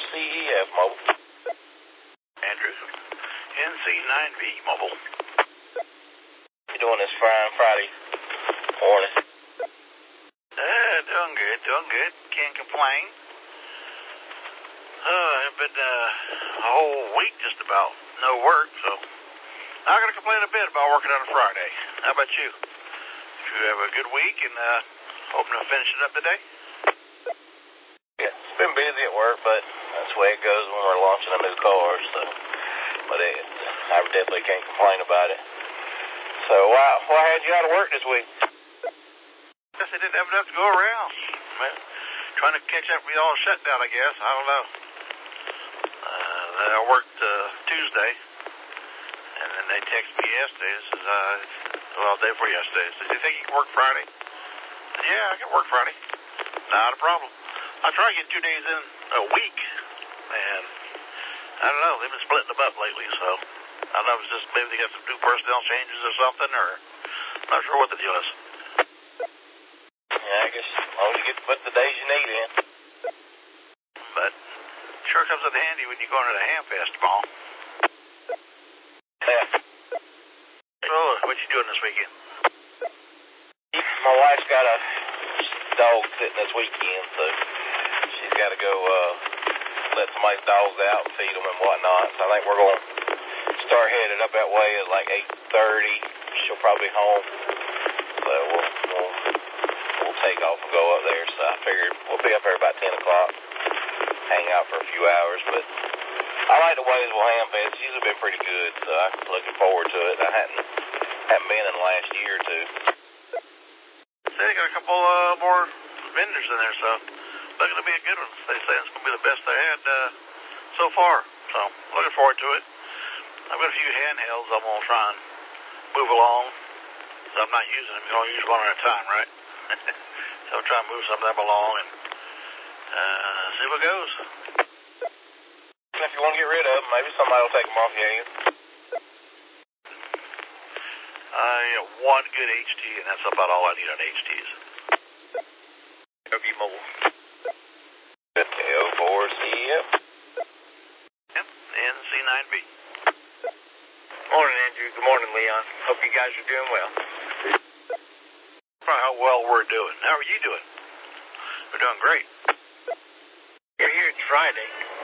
CEF Mobile. Andrew, NC9V Mobile. You doing this fine Friday morning? Doing good. Can't complain. I've been a whole week just about no work, so I'm going to complain a bit about working on a Friday. How about you? Did you have a good week and hoping to finish it up today? Yeah, it's been busy at work, but that's the way it goes when we're launching a new car, so, but I definitely can't complain about it. So why had you out of work this week? Guess they didn't have enough to go around. Man, trying to catch up with all the shutdown, I guess. I don't know. I worked Tuesday, and then they texted me yesterday. This is, day before yesterday. Said, do you think you can work Friday? I said, yeah, I can work Friday. Not a problem. I try to get 2 days in a week, and I don't know. They've been splitting them up lately, so I don't know if it's just maybe they got some new personnel changes or something, or I'm not sure what the deal is. Yeah, I guess as long as you get to put the days you need in. But sure comes in handy when you go into the Hamfest tomorrow. Yeah. So, what you doing this weekend? My wife's got a dog sitting this weekend, so she's got to go let somebody's dogs out and feed them and whatnot. So I think we're going to start headed up that way at like 8:30. She'll probably be home. So we'll take off and go up there. So I figured we'll be up there about 10 o'clock, hang out for a few hours. But I like the Waysville Hamfest. She's been pretty good, so I'm looking forward to it. I hadn't been in the last year or two. They got a couple more vendors in there, so looking to be a good one. They say it's going to be the best they had so far. So looking forward to it. I've got a few handhelds I'm going to try and move along. So I'm not using them. You only use one at a time, right? So I'll try and move some of them along and see what goes. And if you want to get rid of them, maybe somebody will take them off your hands. One good HT, and that's about all I need on HTs. Mobile. L4CF. Yep, NC9V. Morning, Andrew. Good morning, Leon. Hope you guys are doing well. How well we're doing. How are you doing? We're doing great. You're here. It's Friday.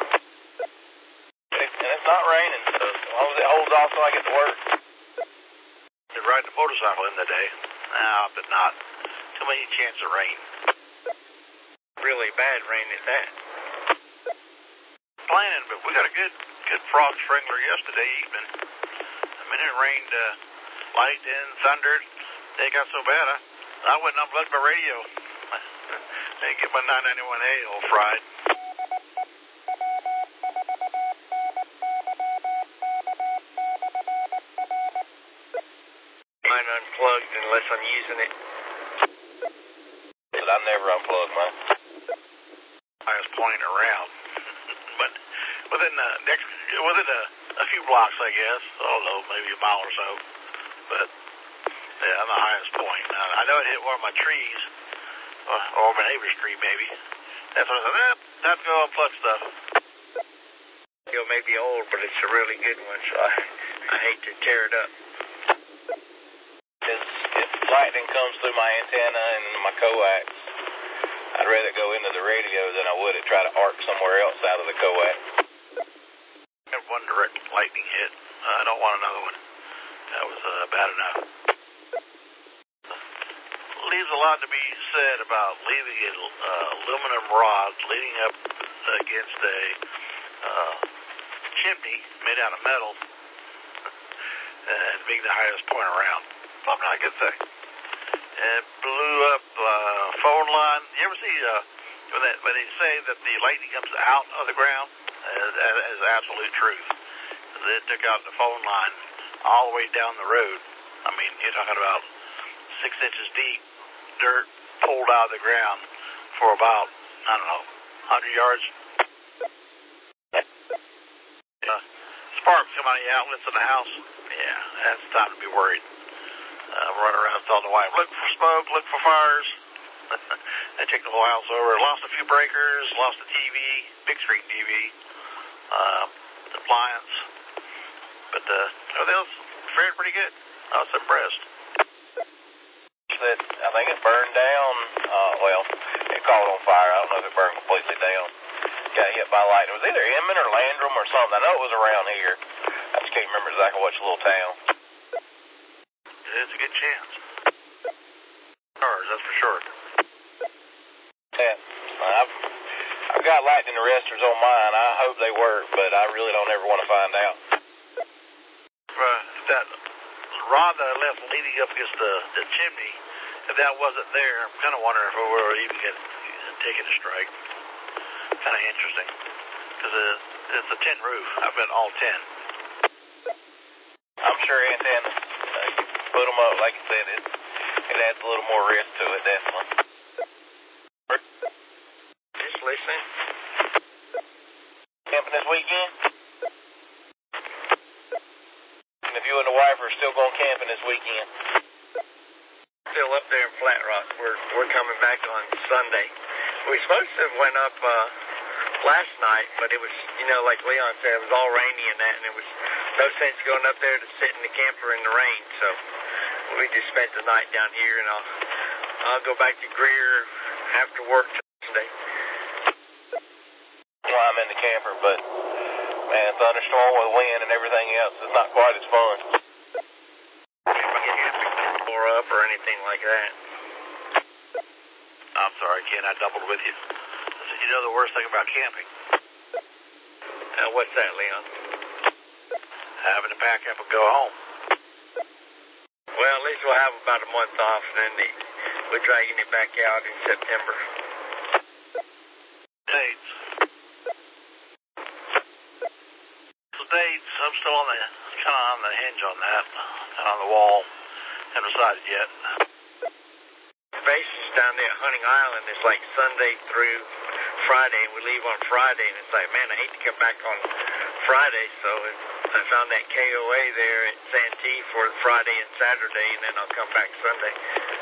And it's not raining, so as long as it holds off till I get to work. They're riding a motorcycle in the day. No, but not. Too many chances of rain. Really bad rain at that. Planning, but we got a good frost sprinkler yesterday evening. I mean, it rained light and thundered. It got so bad, I went and unplugged my radio. And get my 991A all fried. Mine unplugged unless I'm using it. But I never unplug mine. I was pointing around. But within a few blocks, I guess. I don't know, maybe a mile or so. But yeah, I'm the highest point. I know it hit one of my trees, or my neighbor's tree, maybe. That's when I said, time to go unplug stuff. It may be old, but it's a really good one, so I hate to tear it up. If lightning comes through my antenna and my coax, I'd rather go into the radio than I would try to arc somewhere else out of the coax. I had one direct lightning hit. I don't want another one. That was bad enough. Leaves a lot to be said about leaving aluminum rods leading up against a chimney made out of metal and being the highest point around. Probably not a good thing. It blew up phone line. You ever see when they say that the lightning comes out of the ground? That is absolute truth. It took out the phone line all the way down the road. I mean, you're talking about 6 inches deep, dirt pulled out of the ground for about, 100 yards. Sparks come out of the outlets in the house. Yeah, that's time to be worried. Run around telling the wife, look for smoke, look for fires. They take the whole house over. Lost a few breakers, lost the TV. big screen TV, appliance, but everything else fared pretty good. I was impressed. I think it burned down. Well, it caught on fire. I don't know if it burned completely down. Got hit by lightning. It was either Inman or Landrum or something. I know it was around here. I just can't remember exactly which little town. It's a good chance. Ours, that's for sure. Yeah, I've got lightning arresters on mine. I hope they work, but I really don't ever want to find out. That rod that I left leading up against the chimney, if that wasn't there, I'm kind of wondering if we were even taking a strike. Kind of interesting, because it's a tin roof. I've got all 10. I'm sure antennas, you put them up, like you said, it adds a little more risk to it, definitely. Just listening. Camping this weekend? And if you and the wife are still going camping this weekend? Still up there in Flat Rock. We're coming back on Sunday. We were supposed to have went up last night, but it was, like Leon said, it was all rainy and that, and it was no sense going up there to sit in the camper in the rain. So we just spent the night down here, and I'll go back to Greer after work Sunday. Well, I'm in the camper, but man, thunderstorm with wind and everything else is not quite as fun. Or up or anything like that. I'm sorry, Ken, I doubled with you. I said, the worst thing about camping? What's that, Leon? Having to pack up and go home. Well, at least we'll have about a month off, and then we're dragging it back out in September. Dates. So dates, I'm still kind of on the hinge on that, kind of on the wall. Haven't decided yet. Base is down there at Hunting Island. It's like Sunday through Friday, and we leave on Friday, and it's like, man, I hate to come back on Friday, so I found that KOA there at Santee for Friday and Saturday, and then I'll come back Sunday.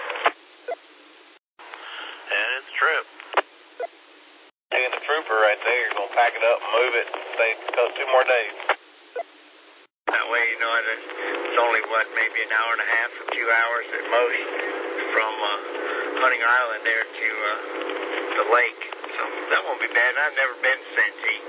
And it's a trip. And the trooper right there is going to pack it up and move it and stay 2 more days. That way, it's only, maybe an hour and a half or 2 hours at most from Hunting Island there to the lake. So that won't be bad. I've never been to Santee.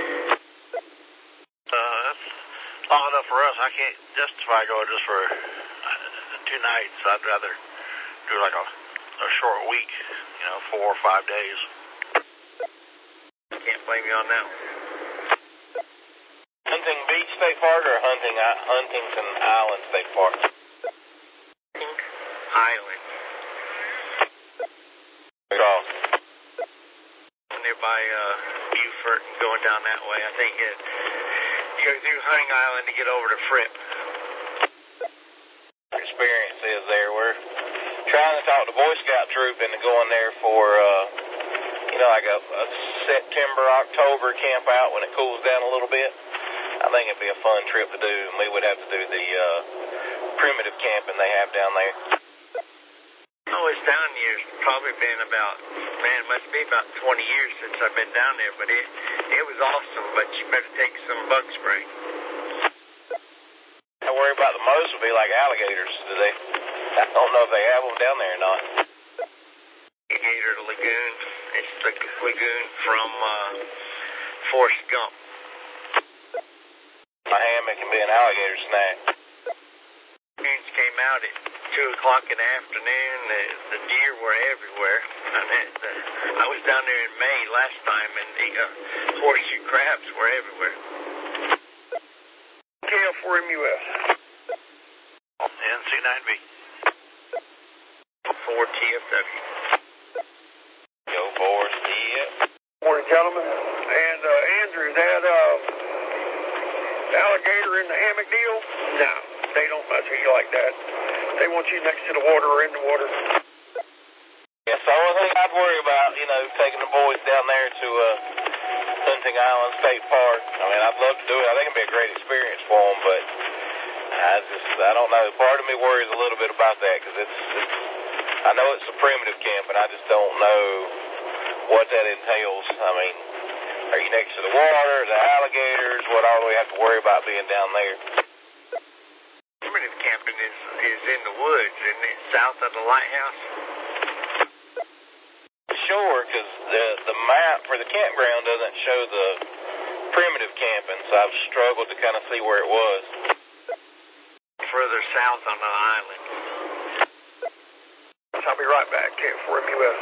That's long enough for us. I can't justify going just for 2 nights. I'd rather do like a short week, 4 or 5 days. Can't blame you on that one. Hunting Beach State Park or Huntington Island State Park? Island. Cross. Nearby Beaufort and going down that way. I think you go through Hunting Island to get over to Fripp. Experience is there. We're trying to talk the Boy Scout troop into going there for, like a September, October camp out when it cools down a little bit. I think it'd be a fun trip to do, and we would have to do the primitive camping they have down there. Oh, it's down here. It's probably been about, it must be about 20 years since I've been down there, but it was awesome, but you better take some bug spray. I worry about the most would be like alligators. I don't know if they have them down there or not. Alligator Lagoon. It's the lagoon from Forrest Gump. My hammock can be an alligator snack. Lagoons came out at 2 o'clock in the afternoon. The deer were everywhere. I was down there in May last time, and the horseshoe crabs were everywhere. KF4MUS. NC9B. 4TFW. Go Forrest, yeah. Morning, gentlemen. And Andrew, that alligator in the hammock deal? No, they don't mess with you like that. They want you next to the water or in the water. Yeah, so the only thing I'd worry about, taking the boys down there to Hunting Island State Park. I mean, I'd love to do it. I think it'd be a great experience for them, but I don't know. Part of me worries a little bit about that because I know it's a primitive camp, and I just don't know what that entails. I mean, Are you next to the water, the alligators? What all do we have to worry about being down there? Primitive camping is in the woods, isn't it? South of the lighthouse? Sure, because the map for the campground doesn't show the primitive camping, so I've struggled to kind of see where it was. Further south on the island. I'll be right back. Camp 4MUF.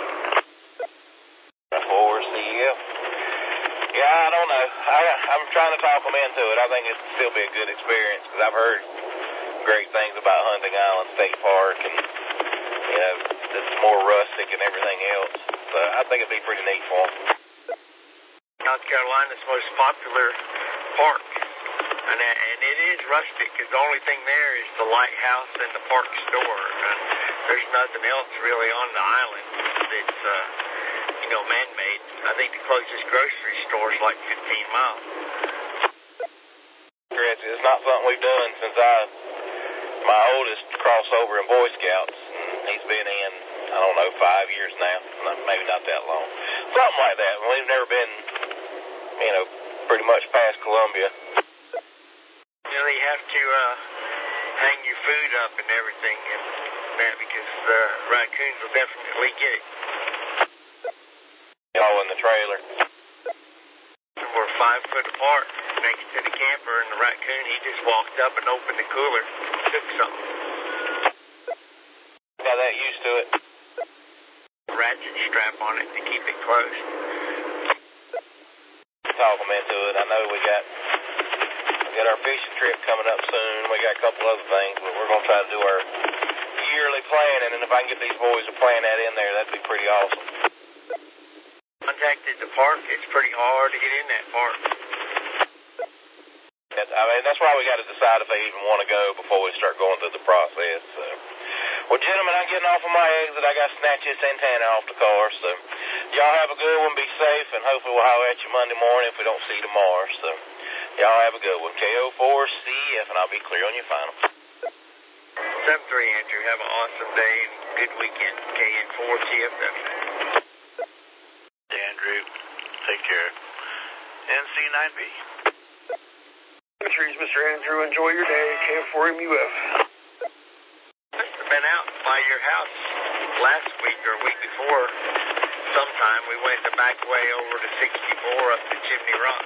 4CF. Yeah, I don't know. I'm trying to talk them into it. I think it'd still be a good experience because I've heard great things about Hunting Island State Park, and you know, it's more rustic and everything else. So I think it'd be pretty neat for them. South Carolina's most popular park, and it is rustic because the only thing there is the lighthouse and the park store. There's nothing else really on the island that's man-made. I think the closest grocery store is like 15 miles. It's not something we've done since my oldest crossed over in Boy Scouts, and he's been in, I don't know, 5 years now, maybe not that long. Something like that. We've never been, pretty much past Columbia. You have to hang your food up and everything, and that because the raccoons will definitely get it. All in the trailer. We're 5 foot apart next to the camper, and the raccoon, he just walked up and opened the cooler, took something. Got that used to it. Ratchet strap on it to keep it closed. Talk them into it. I know we got our fishing trip coming up soon. We got a couple other things, but we're going to try to do our yearly planning, and if I can get these boys to plan that in there, that'd be pretty awesome. Contacted the park. It's pretty hard to get in that park. That's why we got to decide if they even want to go before we start going through the process. So. Well, gentlemen, I'm getting off of my exit. I got to snatch this antenna off the car. So y'all have a good one. Be safe, and hopefully we'll holler at you Monday morning if we don't see you tomorrow. So y'all have a good one. KO4CF, and I'll be clear on your final. 7-3, Andrew. Have an awesome day and good weekend. KN4CFW. Andrew, take care. NC9B. Trees, Mr. Andrew. Enjoy your day. Camp 4MUF. Must have been out by your house last week or week before. Sometime we went the back way over to 64 up to Chimney Rock.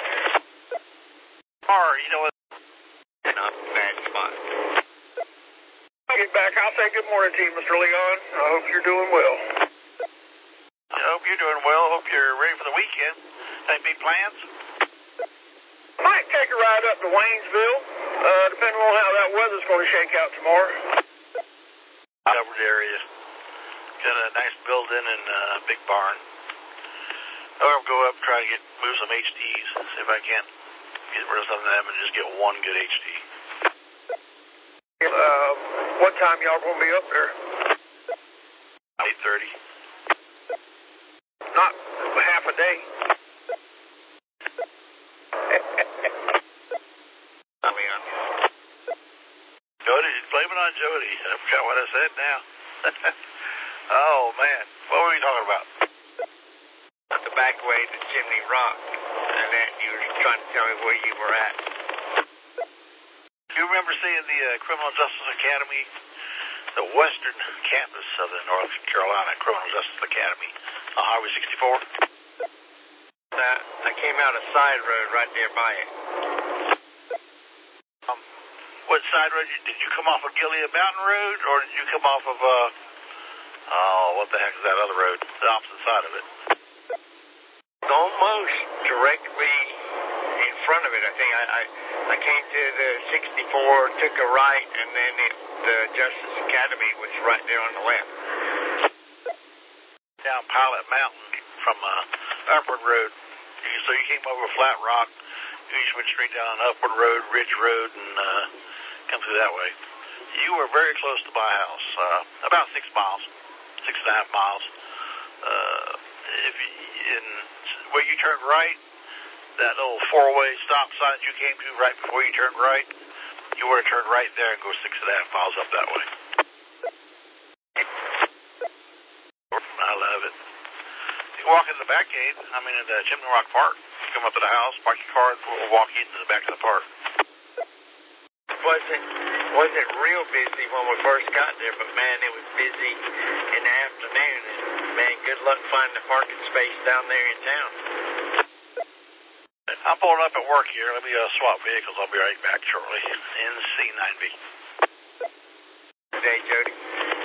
Or, you know what? Not a bad spot. I'll get back. I'll say good morning to you, Mr. Leon. I hope you're doing well. I hope you're doing well. Hope you're ready for the weekend. Any big plans? Might take a ride up to Waynesville, depending on how that weather's going to shake out tomorrow. Covered area. Got a nice building and big barn. I'll go up and try to move some HDs. See if I can get rid of some of them and just get one good HD. What time y'all going to be up there? 8:30. Not half a day. Leon. Jody, blame it on Jody. I forgot what I said now. Oh, man. What were we talking about? The back way to Chimney Rock. And then you were trying to tell me where you were at. Do you remember seeing the Criminal Justice Academy, the western campus of the North Carolina Criminal Justice Academy on Highway 64? I came out a side road right there by it. What side road? Did you come off of Gilead Mountain Road, or did you come off of, what the heck is that other road? The opposite side of it. Almost directly in front of it, I think. I came to the 64, took a right, and then the Justice Academy was right there on the left. Down Pilot Mountain from Upward Road. So you came over Flat Rock, you just went straight down Upward Road, Ridge Road, and come through that way. You were very close to my house, about 6 miles, 6.5 miles. Where you turned right, that little four-way stop sign that you came to right before you turned right, you were to turn right there and go 6.5 miles up that way. I love it. You walk in the back gate, in the Chimney Rock Park. come up to the house, park your car, and we'll walk you into the back of the park. Wasn't real busy when we first got there, but man, it was busy in the afternoon. And man, good luck finding a parking space down there in town. I'm pulling up at work here. Let me swap vehicles. I'll be right back shortly. NC9B. Good day, Jody.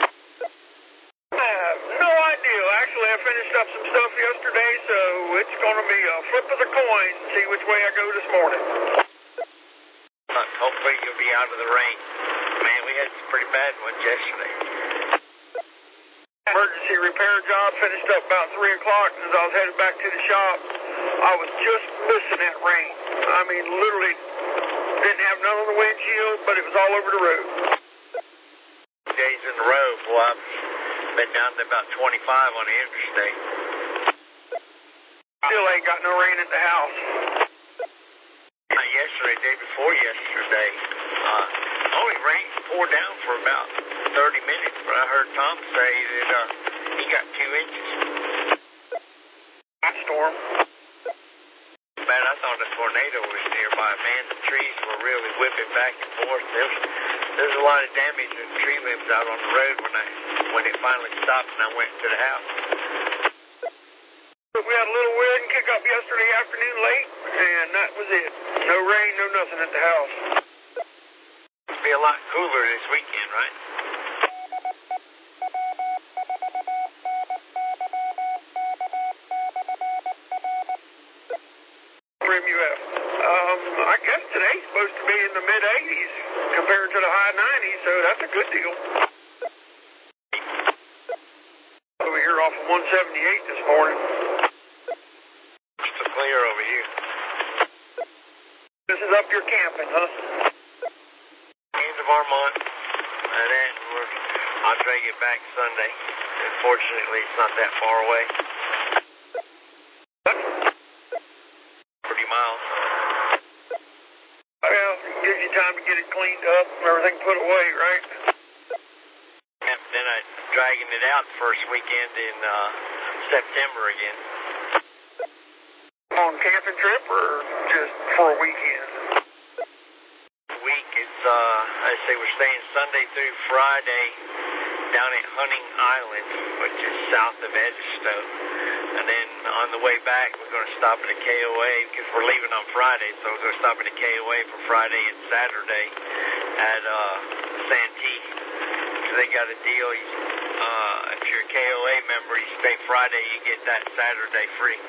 I have no idea. Actually, I finished up some stuff yesterday, so it's going to be a flip of the coin and see which way I go this morning. Hopefully you'll be out of the rain. Man, we had some pretty bad ones yesterday. Emergency repair job finished up about 3 o'clock, and as I was headed back to the shop, I was just missing that rain. I mean, literally didn't have none on the windshield, but it was all over the road. Days in a row, boy, I've been down to about 25 on the interstate. Still ain't got no rain at the house. Not yesterday, day before yesterday. Only rain poured down for about 30 minutes, but I heard Tom say that he got 2 inches. Storm. Man, I thought a tornado was nearby. Man, the trees were really whipping back and forth. There's a lot of damage in tree limbs out on the road when it finally stopped and I went to the house. We had a little wind kick up yesterday afternoon late, and that was it. No rain, no nothing at the house. It'll be a lot cooler this weekend, right? MUF. I guess today's supposed to be in the mid-80s compared to the high 90s, so that's a good deal. Over here off of 178 this morning. Still clear over here. This is up your camping, huh? End of Armont, and then I'll drag it back Sunday. Unfortunately, it's not that far away. 30 miles. Well, it gives you time to get it cleaned up and everything put away, right? And then I'm dragging it out the first weekend in September again. On camping trip or just for a weekend? Week is, let's say we're staying Sunday through Friday down at Hunting Island, which is south of Edisto. And then on the way back, we're going to stop at a KOA because we're leaving on Friday, so we're going to stop at a KOA for Friday and Saturday at Santee. Because they got a deal. If you're a KOA member, you stay Friday, you get that Saturday free.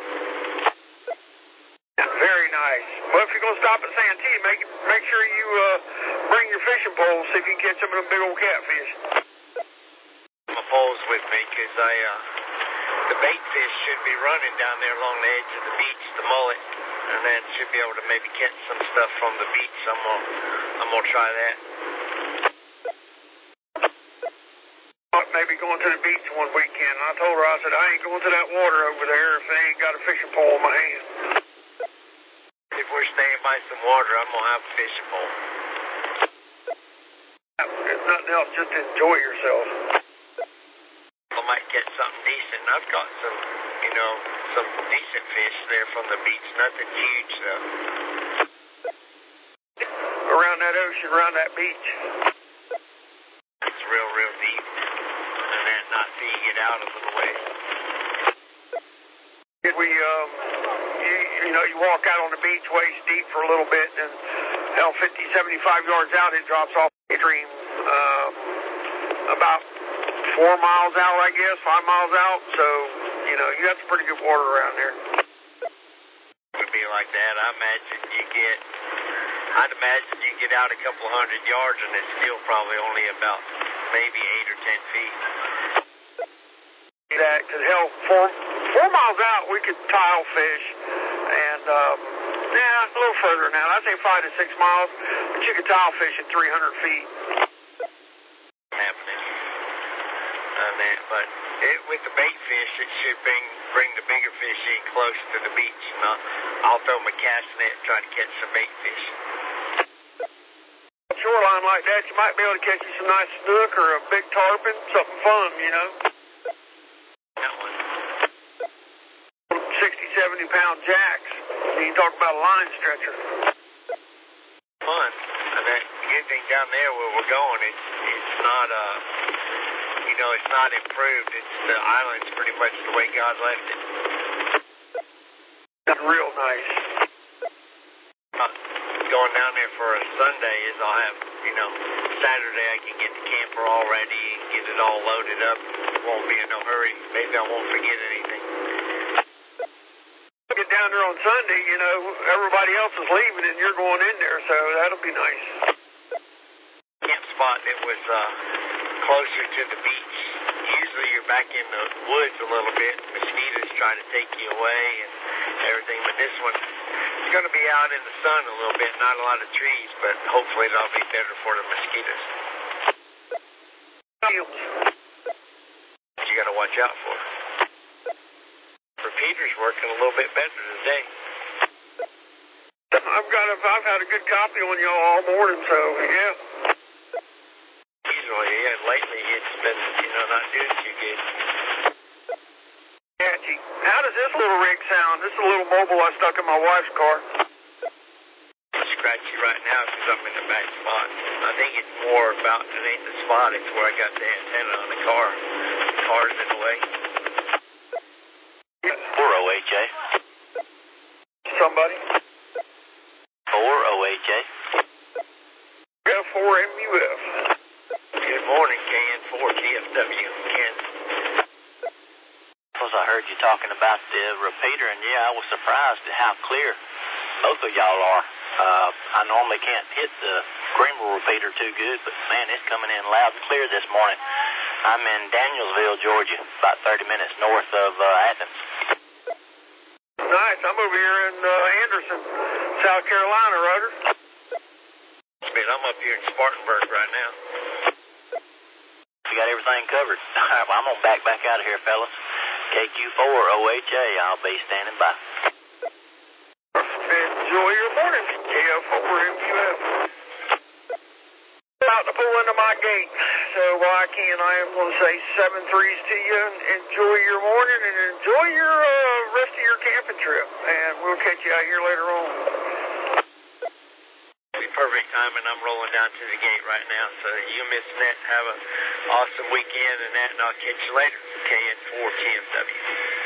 Very nice. Well, if you're going to stop at Santee, make sure you bring your fishing poles, see if you can catch some of them big old catfish. My pole's with me because the bait fish should be running down there along the edge of the beach, the mullet, and then should be able to maybe catch some stuff from the beach. I'm gonna try that. Maybe going to the beach one weekend. I told her, I said, I ain't going to that water over there if they ain't got a fishing pole in my hand. If we're staying by some water, I'm gonna have a fishing pole. If nothing else, just enjoy yourself. I might catch something decent. I've got some decent fish there from the beach. Nothing huge though. Around that ocean, around that beach. It's real deep. And then not till you get out a little way. You walk out on the beach waist deep for a little bit, and 50, 75 yards out, it drops off the stream. About 4 miles out, I guess, 5 miles out. So, you got some pretty good water around there. It would be like that. I'd imagine you get out a couple of 100 yards, and it's still probably only about maybe 8 or 10 feet. That, because hell, 4 miles out, we could tile fish, and a little further than that. I'd say 5 to 6 miles, but you could tile fish at 300 feet. Happening. But with the bait fish, it should bring the bigger fish in close to the beach, and I'll throw my cast net and try to catch some bait fish. Shoreline like that, you might be able to catch you some nice snook or a big tarpon, something fun, That one. 60, 70 pound jacks. You talk about a line stretcher. Fun. And the good thing down there where we're going, it's not, it's not improved. The island's pretty much the way God left it. That's real nice. Going down there for a Sunday is I'll have, Saturday I can get the camper all ready and get it all loaded up. Won't be in no hurry. Maybe I won't forget anything. Get down there on Sunday, everybody else is leaving and you're going in there, so that'll be nice. Camp spot that was closer to the beach. Usually you're back in the woods a little bit. Mosquitoes try to take you away and everything, but this one is going to be out in the sun a little bit. Not a lot of trees, but hopefully that'll be better for the mosquitoes. You got to watch out for. Repeater's working a little bit better today. I've had a good copy on y'all all morning, so yeah. Usually, lately it's been, not doing too good. Catchy. How does this little rig sound? This is a little mobile I stuck in my wife's car. It's scratchy right now because I'm in the back spot. I think it's more about it ain't the spot, it's where I got the antenna on the car. The car's in the way. 4 OHA. Somebody? 4 OHA. Yeah, 4 MUF. Good morning, KN4 TFW, Kansas. I heard you talking about the repeater, and I was surprised at how clear both of y'all are. I normally can't hit the Greenville repeater too good, but man, it's coming in loud and clear this morning. I'm in Danielsville, Georgia, about 30 minutes north of Athens. Nice. I'm over here in Anderson, South Carolina, Rudder. I'm up here in Spartanburg right now. You got everything covered. All right, well, I'm going to back out of here, fellas. KQ4 OHA, I'll be standing by. Enjoy your morning, KF4 MUF. About to pull into my gate, so while I can, I am going to say 7 threes to you. Enjoy your morning and enjoy your rest of your camping trip, and we'll catch you out here later on. Perfect time, and I'm rolling down to the gate right now, so you missing that. Have an awesome weekend and I'll catch you later. KN4 TFW.